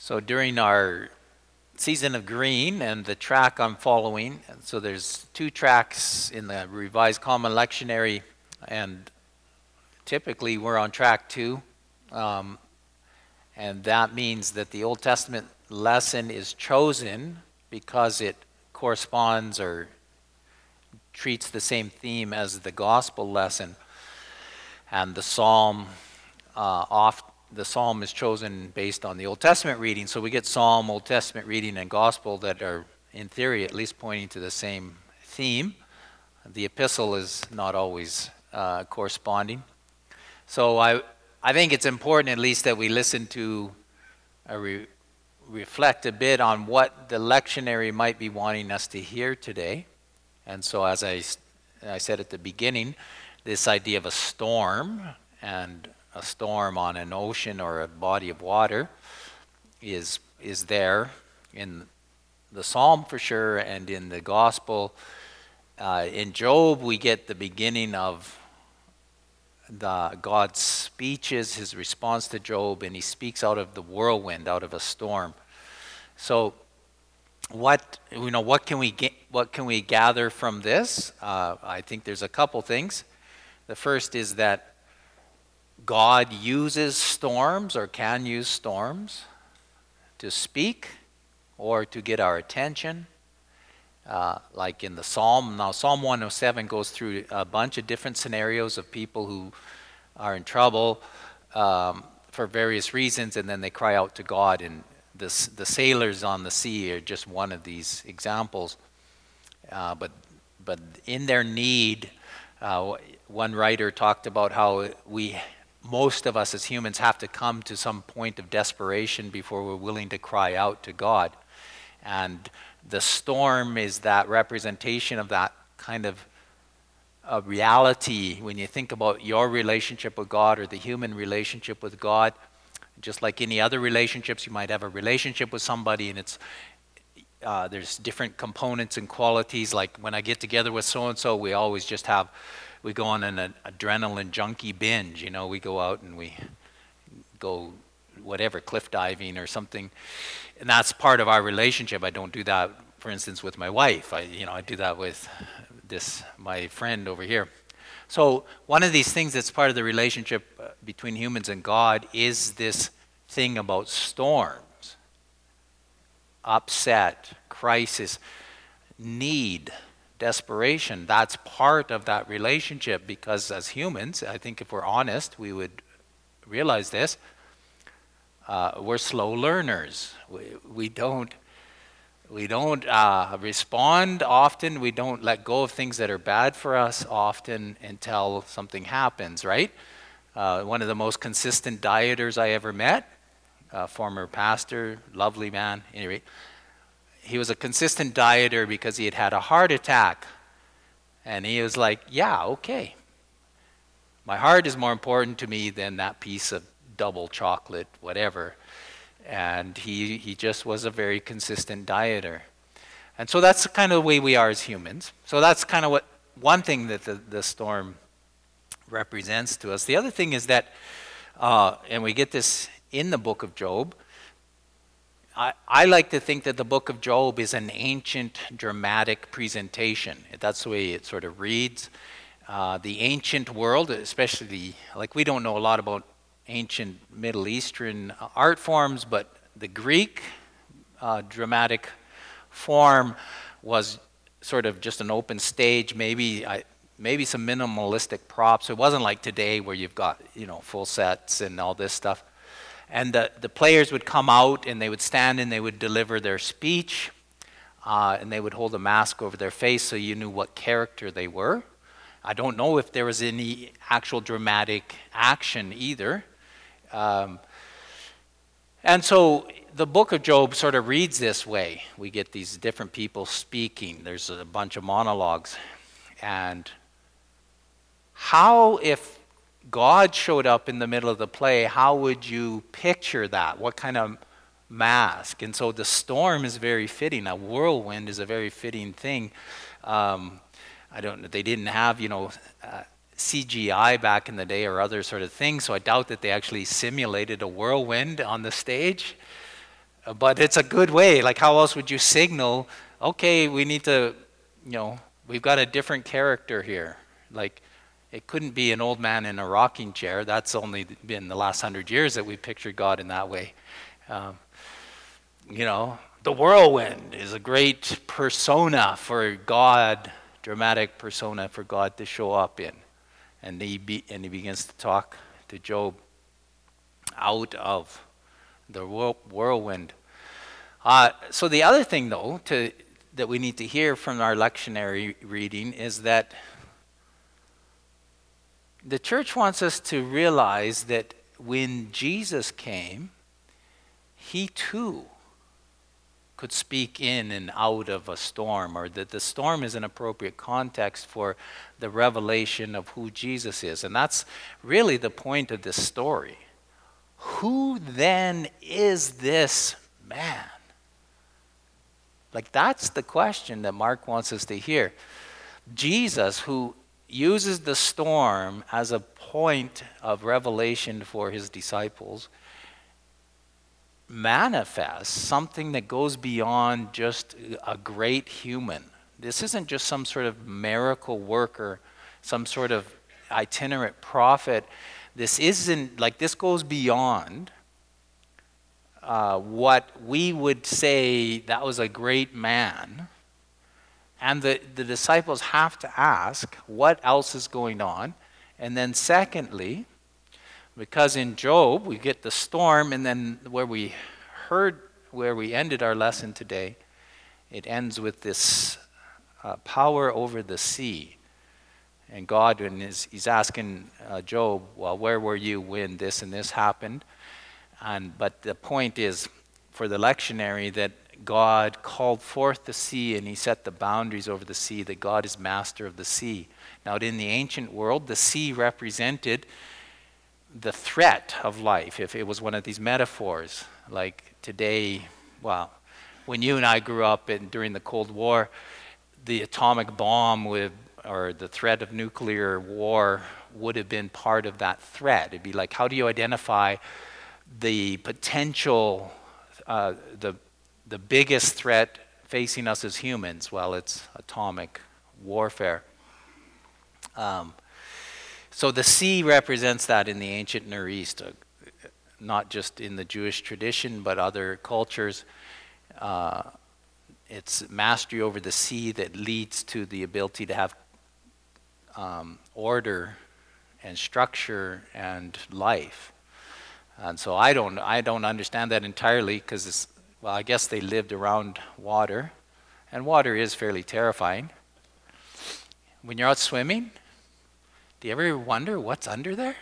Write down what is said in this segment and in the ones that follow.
So during our season of green and the track I'm following, and so there's two tracks in the Revised Common Lectionary, and typically we're on track 2. Um, and that means that the Old Testament lesson is chosen because it corresponds or treats the same theme as the gospel lesson. And the psalm is chosen based on the Old Testament reading. So we get Psalm, Old Testament reading, and Gospel that are, in theory, at least pointing to the same theme. The epistle is not always corresponding. So I think it's important at least that we listen to, reflect a bit on what the lectionary might be wanting us to hear today. And so as I said at the beginning, this idea of a storm, and a storm on an ocean or a body of water is there in the psalm for sure, and in the gospel. In Job, we get the beginning of God's speeches, his response to Job, and he speaks out of the whirlwind, out of a storm. So what can we gather from this? I think there's a couple things. The first is that God uses storms, or can use storms, to speak or to get our attention. Like in the Psalm. Now, Psalm 107 goes through a bunch of different scenarios of people who are in trouble for various reasons, and then they cry out to God. And the sailors on the sea are just one of these examples. But in their need, one writer talked about how most of us as humans have to come to some point of desperation before we're willing to cry out to God. And the storm is that representation of that kind of reality. When you think about your relationship with God or the human relationship with God, just like any other relationships, you might have a relationship with somebody, and there's different components and qualities. Like when I get together with so-and-so, we always just we go on an adrenaline junkie binge. We go out and we go whatever, cliff diving or something. And that's part of our relationship. I don't do that, for instance, with my wife. I do that with my friend over here. So one of these things that's part of the relationship between humans and God is this thing about storms, upset, crisis, need, desperation. That's part of that relationship, because as humans, I think if we're honest, we would realize this. We're slow learners. We don't respond often. We don't let go of things that are bad for us often until something happens, right? One of the most consistent dieters I ever met, a former pastor, lovely man, anyway, he was a consistent dieter because he had had a heart attack. And he was like, yeah, okay. My heart is more important to me than that piece of double chocolate, whatever. And he just was a very consistent dieter. And so that's kind of the way we are as humans. So that's kind of one thing that the storm represents to us. The other thing is that, and we get this in the book of Job, I like to think that the book of Job is an ancient dramatic presentation. That's the way it sort of reads. The ancient world, especially, we don't know a lot about ancient Middle Eastern art forms, but the Greek dramatic form was sort of just an open stage, maybe some minimalistic props. It wasn't like today where you've got full sets and all this stuff. And the players would come out and they would stand and they would deliver their speech, and they would hold a mask over their face so you knew what character they were. I don't know if there was any actual dramatic action either. And so the book of Job sort of reads this way. We get these different people speaking. There's a bunch of monologues. And if God showed up in the middle of the play, how would you picture that? What kind of mask? And so the storm is very fitting. A whirlwind is a very fitting thing. They didn't have, CGI back in the day or other sort of things, so I doubt that they actually simulated a whirlwind on the stage. But it's a good way. Like, how else would you signal, okay, we need to, we've got a different character here. Like, it couldn't be an old man in a rocking chair. That's only been the last 100 years that we pictured God in that way. The whirlwind is a great persona for God, dramatic persona for God to show up in. And he begins to talk to Job out of the whirlwind. So the other thing, though, that we need to hear from our lectionary reading is that the church wants us to realize that when Jesus came, he too could speak in and out of a storm, or that the storm is an appropriate context for the revelation of who Jesus is. And that's really the point of this story. Who then is this man? Like, that's the question that Mark wants us to hear. Jesus, who uses the storm as a point of revelation for his disciples, manifests something that goes beyond just a great human. This isn't just some sort of miracle worker, some sort of itinerant prophet. This isn't, like, this goes beyond what we would say that was a great man. And the disciples have to ask, what else is going on? And then secondly, because in Job we get the storm, and then where we ended our lesson today, it ends with this power over the sea. And God, he's asking Job, well, where were you when this and this happened? But the point is, for the lectionary, that God called forth the sea and he set the boundaries over the sea, that God is master of the sea. Now, in the ancient world, the sea represented the threat of life. If it was one of these metaphors, like today, well, when you and I grew up during the Cold War, the atomic bomb or the threat of nuclear war would have been part of that threat. It'd be like, how do you identify the potential, the biggest threat facing us as humans? Well, it's atomic warfare. So the sea represents that in the ancient Near East, not just in the Jewish tradition, but other cultures. It's mastery over the sea that leads to the ability to have order and structure and life. And so I don't understand that entirely, because I guess they lived around water, and water is fairly terrifying. When you're out swimming, do you ever wonder what's under there?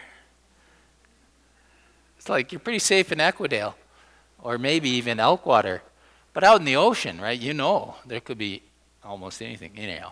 It's like you're pretty safe in Equidale, or maybe even Elkwater. But out in the ocean, right, there could be almost anything. Anyhow.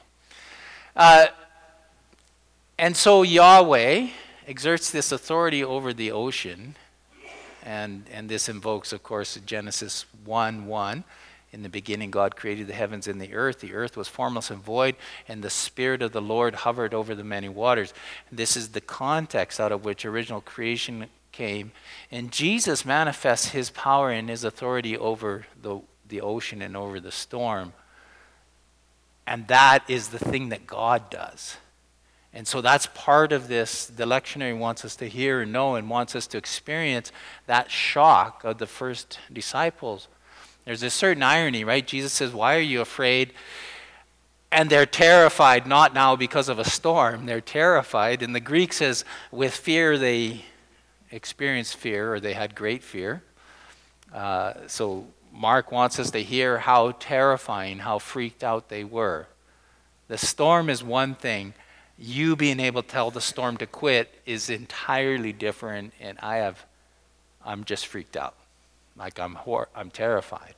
And so Yahweh exerts this authority over the ocean, and this invokes, of course, Genesis 1:1. In the beginning, God created the heavens and the earth. The earth was formless and void, and the Spirit of the Lord hovered over the many waters. This is the context out of which original creation came. And Jesus manifests his power and his authority over the ocean and over the storm. And that is the thing that God does. And so that's part of this. The lectionary wants us to hear and know, and wants us to experience that shock of the first disciples. There's a certain irony, right? Jesus says, why are you afraid? And they're terrified, not now because of a storm. They're terrified. And the Greek says, with fear they experienced fear, or they had great fear. So Mark wants us to hear how terrifying, how freaked out they were. The storm is one thing. You being able to tell the storm to quit is entirely different, and I'm just freaked out. Like I'm terrified.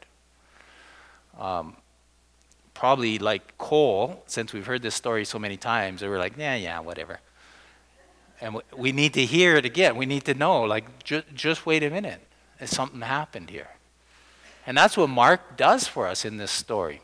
Probably like Cole, since we've heard this story so many times, they were like, yeah, whatever. And we need to hear it again. We need to know, like, just wait a minute. Something happened here. And that's what Mark does for us in this story.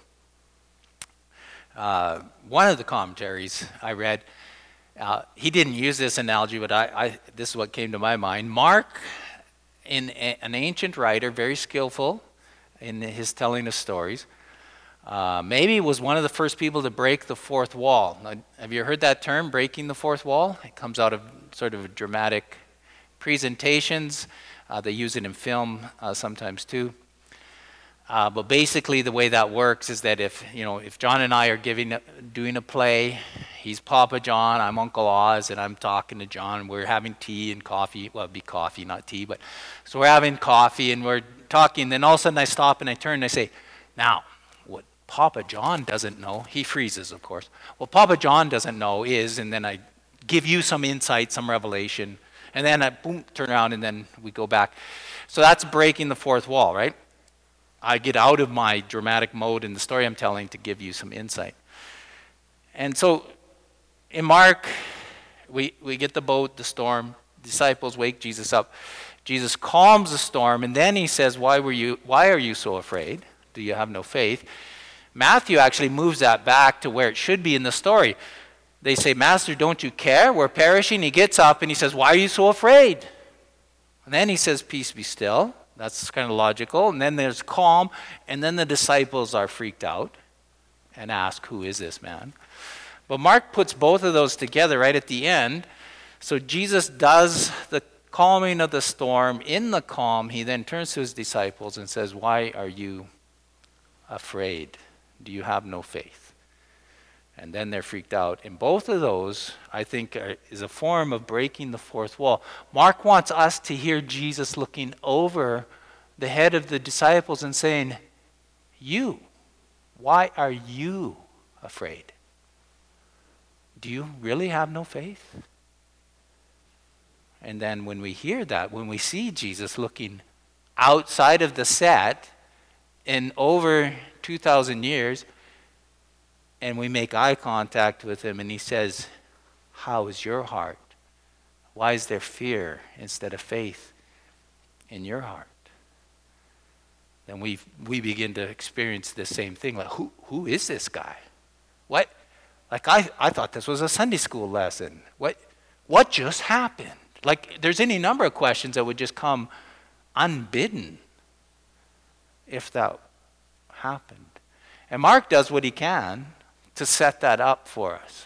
One of the commentaries I read, he didn't use this analogy, but this is what came to my mind. Mark, an ancient writer, very skillful, in his telling of stories. Maybe was one of the first people to break the fourth wall. Now, have you heard that term, breaking the fourth wall? It comes out of sort of dramatic presentations. They use it in film sometimes too. But basically the way that works is that if John and I are doing a play, he's Papa John, I'm Uncle Oz, and I'm talking to John, we're having tea and coffee. Well, it'd be coffee, not tea, but so we're having coffee and we're talking, then all of a sudden I stop and I turn and I say, now, what Papa John doesn't know, he freezes, of course. What Papa John doesn't know is, and then I give you some insight, some revelation, and then I boom, turn around and then we go back. So that's breaking the fourth wall, right? I get out of my dramatic mode in the story I'm telling to give you some insight. And so in Mark, we get the boat, the storm, disciples wake Jesus up. Jesus calms the storm, and then he says, why are you so afraid? Do you have no faith? Matthew actually moves that back to where it should be in the story. They say, Master, don't you care? We're perishing. He gets up and he says, why are you so afraid? And then he says, peace be still. That's kind of logical. And then there's calm. And then the disciples are freaked out and ask, who is this man? But Mark puts both of those together right at the end. So Jesus does the calming of the storm. In the calm, he then turns to his disciples and says, why are you afraid? Do you have no faith? And then they're freaked out. And both of those, I think, is a form of breaking the fourth wall. Mark wants us to hear Jesus looking over the head of the disciples and saying, why are you afraid? Do you really have no faith? And then when we hear that, when we see Jesus looking outside of the set in over 2,000 years, and we make eye contact with him and he says, how is your heart? Why is there fear instead of faith in your heart? Then we begin to experience the same thing. Like, who is this guy? What? Like I thought this was a Sunday school lesson. What just happened? Like there's any number of questions that would just come unbidden if that happened. And Mark does what he can to set that up for us.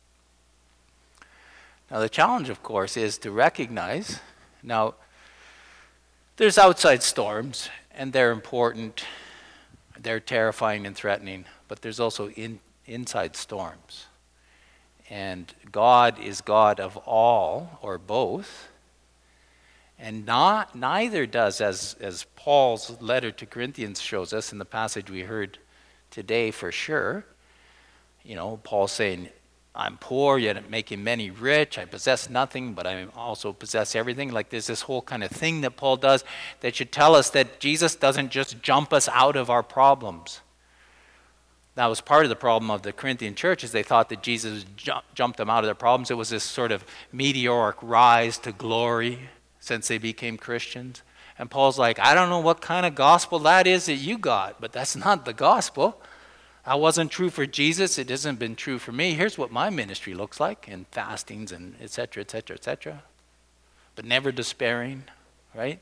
Now the challenge, of course, is to recognize, now there's outside storms, and they're important, they're terrifying and threatening, but there's also inside storms. And God is God of all, or both, and neither does, as Paul's letter to Corinthians shows us in the passage we heard today for sure. Paul saying, I'm poor, yet I'm making many rich. I possess nothing, but I also possess everything. Like there's this whole kind of thing that Paul does that should tell us that Jesus doesn't just jump us out of our problems. That was part of the problem of the Corinthian church, is they thought that Jesus jumped them out of their problems. It was this sort of meteoric rise to glory since they became Christians. And Paul's like, I don't know what kind of gospel that is that you got, but that's not the gospel. That wasn't true for Jesus. It hasn't been true for me. Here's what my ministry looks like, and fastings and et cetera, et cetera, et cetera. But never despairing, right?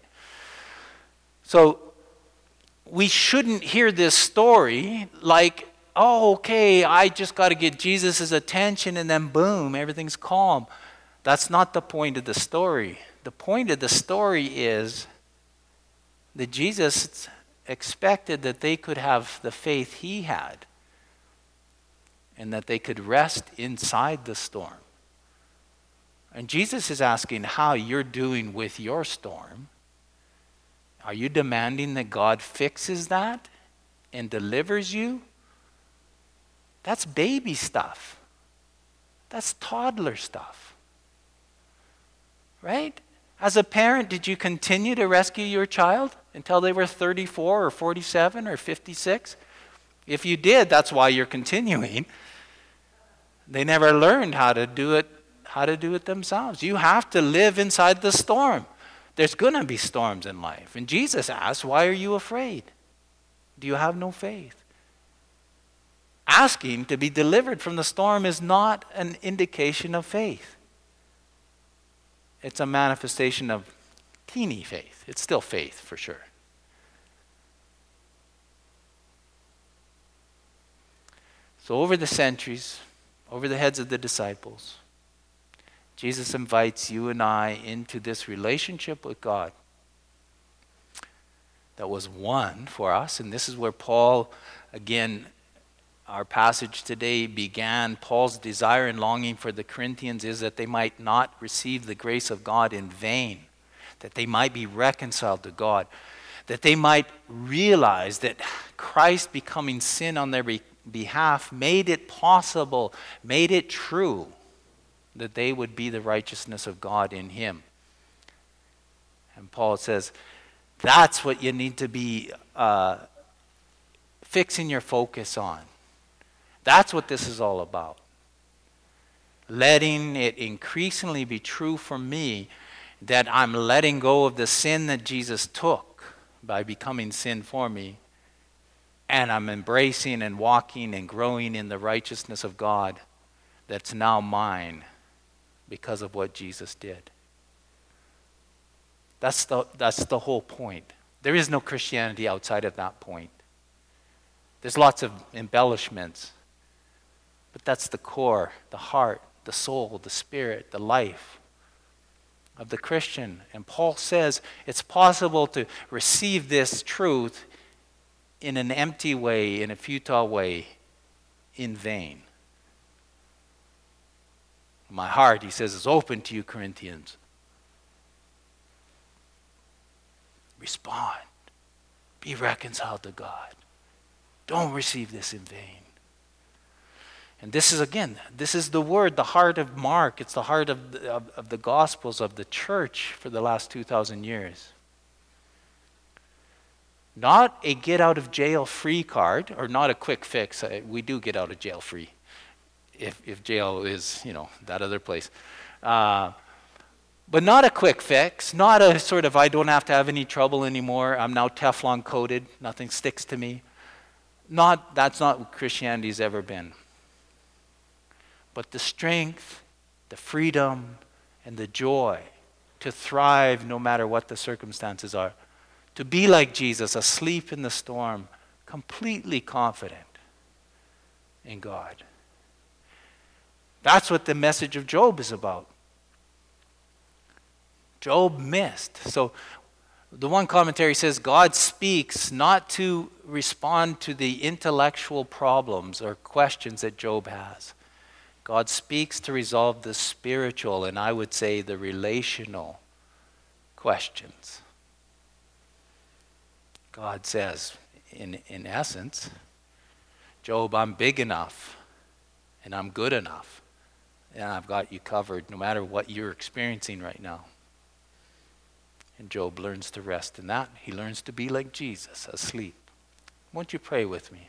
So we shouldn't hear this story like, oh, okay, I just got to get Jesus' attention and then boom, everything's calm. That's not the point of the story. The point of the story is that Jesus expected that they could have the faith he had and that they could rest inside the storm. And Jesus is asking how you're doing with your storm. Are you demanding that God fixes that and delivers you? That's baby stuff. That's toddler stuff. Right? As a parent, did you continue to rescue your child until they were 34 or 47 or 56? If you did, that's why you're continuing. They never learned how to do it themselves. You have to live inside the storm. There's going to be storms in life. And Jesus asked, why are you afraid? Do you have no faith? Asking to be delivered from the storm is not an indication of faith. It's a manifestation of teeny faith. It's still faith for sure. So over the centuries, over the heads of the disciples, Jesus invites you and I into this relationship with God that was won for us. And this is where Paul, again, our passage today began. Paul's desire and longing for the Corinthians is that they might not receive the grace of God in vain, that they might be reconciled to God, that they might realize that Christ becoming sin on their behalf made it possible, made it true, that they would be the righteousness of God in him. And Paul says, that's what you need to be fixing your focus on. That's what this is all about. Letting it increasingly be true for me that I'm letting go of the sin that Jesus took by becoming sin for me, and I'm embracing and walking and growing in the righteousness of God that's now mine because of what Jesus did. That's the whole point. There is no Christianity outside of that point. There's lots of embellishments, but that's the core, the heart, the soul, the spirit, the life of the Christian. And Paul says it's possible to receive this truth in an empty way, in a futile way, in vain. My heart, he says, is open to you, Corinthians. Respond. Be reconciled to God. Don't receive this in vain. And this is, again, this is the word, the heart of Mark. It's the heart of the Gospels of the church for the last 2,000 years. Not a get-out-of-jail-free card, or not a quick fix. We do get out of jail free, if jail is, that other place. But not a quick fix, not a sort of, I don't have to have any trouble anymore. I'm now Teflon coated. Nothing sticks to me. That's not what Christianity's ever been. But the strength, the freedom, and the joy to thrive no matter what the circumstances are. To be like Jesus, asleep in the storm, completely confident in God. That's what the message of Job is about. Job missed. So the one commentary says God speaks not to respond to the intellectual problems or questions that Job has. God speaks to resolve the spiritual, and I would say the relational questions. God says, in essence, Job, I'm big enough and I'm good enough, and I've got you covered no matter what you're experiencing right now. And Job learns to rest in that. He learns to be like Jesus, asleep. Won't you pray with me?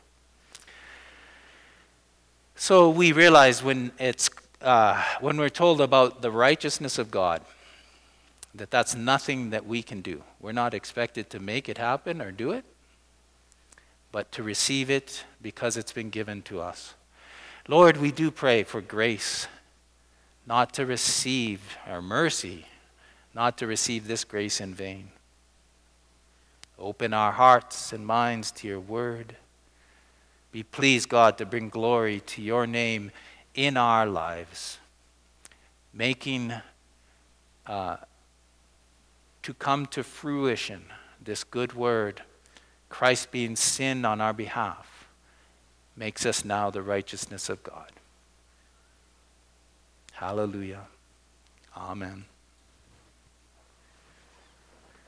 So we realize when we're told about the righteousness of God, that's nothing that we can do. We're not expected to make it happen or do it, but to receive it because it's been given to us. Lord, we do pray for grace, not to receive, our mercy, not to receive this grace in vain. Open our hearts and minds to your word. Be pleased, God, to bring glory to your name in our lives, making to come to fruition this good word, Christ being sin on our behalf, makes us now the righteousness of God. Hallelujah. Amen.